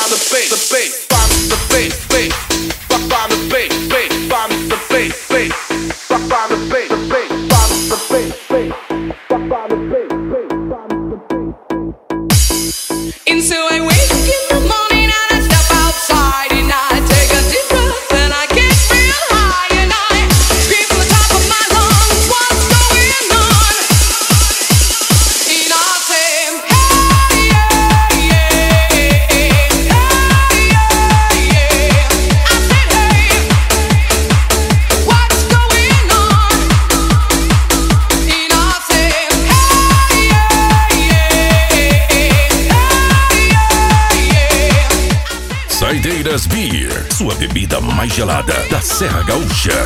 Saideiras Beer, sua bebida mais gelada da Serra Gaúcha.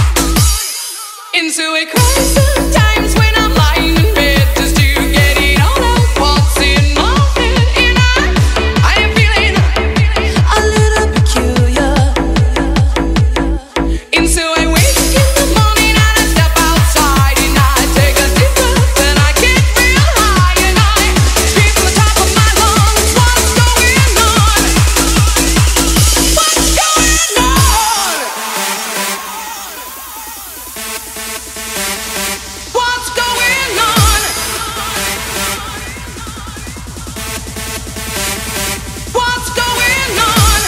Into a crisis times when I'm lying in bed just to get it all out what's in my head, and I am feeling a little peculiar. And so I wake in the morning and I step outside and I take a deep breath and I get real high and I scream from the top of my lungs, what's going on? What's going on? What's going on? What's going on?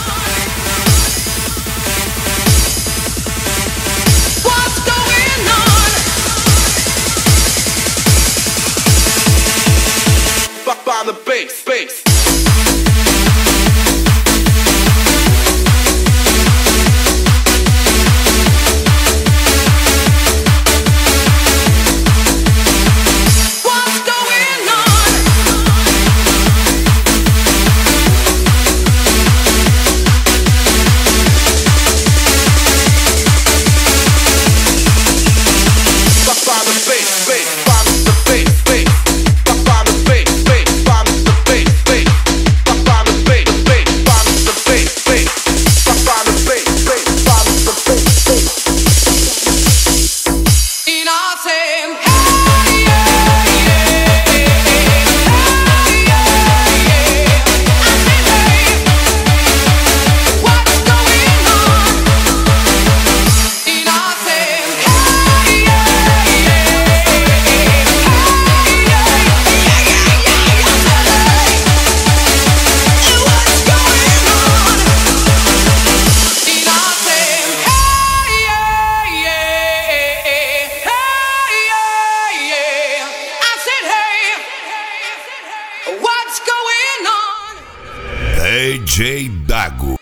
What's going on? By the bass. What's going on? By the bass. By the bass. By the bass. By the bass. By the bass. By the bass. By the bass. By the bass. And I say, hey, yeah, yeah, hey, yeah, yeah. I said, hey, what's going on? And I say, hey, yeah, yeah, hey, yeah, yeah. I said, hey, what's going on? And I say, hey, yeah, yeah, hey, yeah, yeah. I said, hey, what's going on? DJ Dago.